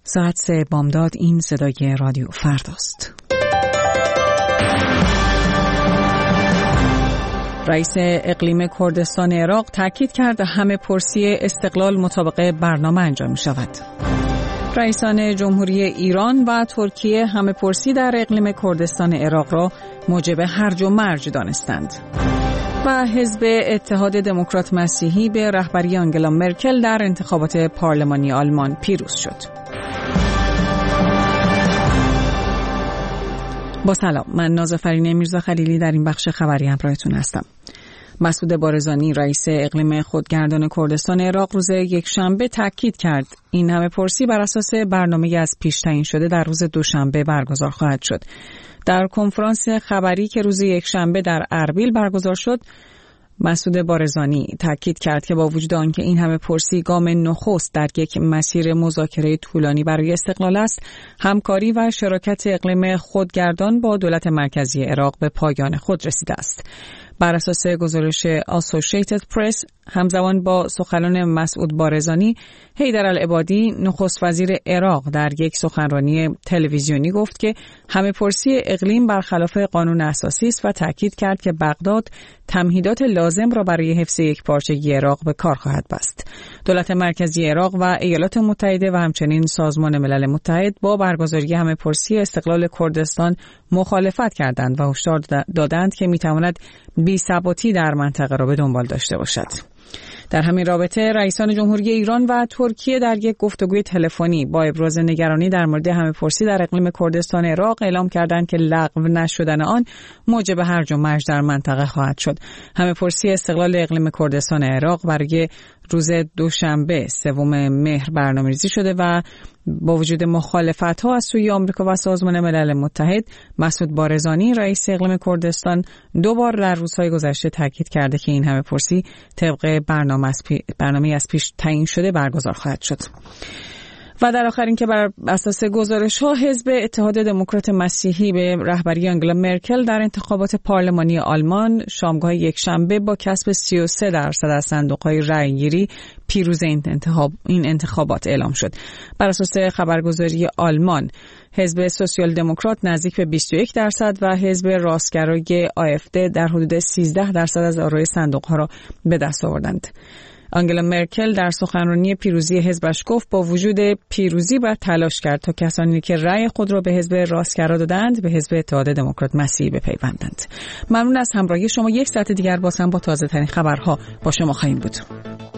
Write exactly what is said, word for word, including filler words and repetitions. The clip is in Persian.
ساعت سه بامداد. این صدای رادیو فرداست. رئیس اقلیم کردستان عراق تاکید کرد همه پرسی استقلال مطابق برنامه انجام می شود. رئیسان جمهوری ایران و ترکیه همه پرسی در اقلیم کردستان عراق را موجب هرج و مرج دانستند. و حزب اتحاد دموکرات مسیحی به رهبری آنگلا مرکل در انتخابات پارلمانی آلمان پیروز شد. با سلام، من نازافرین میرزا خلیلی در این بخش خبری همراهتون هستم. مسعود بارزانی رئیس اقلیم خودگردان کردستان عراق روز یکشنبه تاکید کرد این همه پرسی بر اساس برنامه‌ای از پیش تعیین شده در روز دوشنبه برگزار خواهد شد. در کنفرانس خبری که روز یکشنبه در اربیل برگزار شد، مسعود بارزانی تاکید کرد که با وجود آنکه این همه پرسی گام نخست در یک مسیر مذاکره طولانی برای استقلال است، همکاری و شراکت اقلیم خودگردان با دولت مرکزی عراق به پایان خود رسیده است. بر اساس گزارش اسوسییتد پرس، همزمان با سخنان مسعود بارزانی، حیدر العبادی نخست وزیر عراق در یک سخنرانی تلویزیونی گفت که همه پرسی اقلیم برخلاف قانون اساسی است و تاکید کرد که بغداد تمهیدات لازم را برای حفظ یکپارچگی عراق به کار خواهد بست. دولت مرکزی عراق و ایالات متحده و همچنین سازمان ملل متحد با برگزاری همه پرسی استقلال کردستان مخالفت کردند و هشدار دادند که میتواند بی‌ثباتی در منطقه را به دنبال داشته باشد. در همین رابطه رئیسان جمهوری ایران و ترکیه در یک گفتگوی تلفنی با ابراز نگرانی در مورد همه پرسی در اقلیم کردستان عراق اعلام کردند که لغو نشدن آن موجب هرج و مرج در منطقه خواهد شد. همه پرسی استقلال اقلیم کردستان عراق برای روز دوشنبه سوم مهر برنامه‌ریزی شده و با وجود مخالفت‌ها از سوی آمریکا و سازمان ملل متحد، مسعود بارزانی رئیس اقلیم کردستان دو بار در روزهای گذشته تاکید کرده که این همه پرسی طبق برنامه از پی... برنامه‌ای از پیش تعیین شده برگزار خواهد شد. و در آخر این که بر اساس گزارش‌ها حزب اتحاد دموکرات مسیحی به رهبری آنگلا مرکل در انتخابات پارلمانی آلمان شامگاه یکشنبه با کسب سی و سه درصد از صندوق‌های رأی‌گیری پیروز این انتخاب این انتخابات اعلام شد. بر اساس خبرگزاری آلمان، حزب سوسیال دموکرات نزدیک به بیست و یک درصد و حزب راستگرای آفد در حدود سیزده درصد از آرای صندوق‌ها را به دست آوردند. آنگلا مرکل در سخنرانی پیروزی حزبش گفت با وجود پیروزی باید تلاش کرد تا کسانی که رأی خود را به حزب راستگرا دادند به حزب اتحاد دموکرات مسیحی بپیوندند. ممنون از همراهی شما. یک ساعت دیگر باز هم با تازه ترین خبرها با شما خواهیم بود.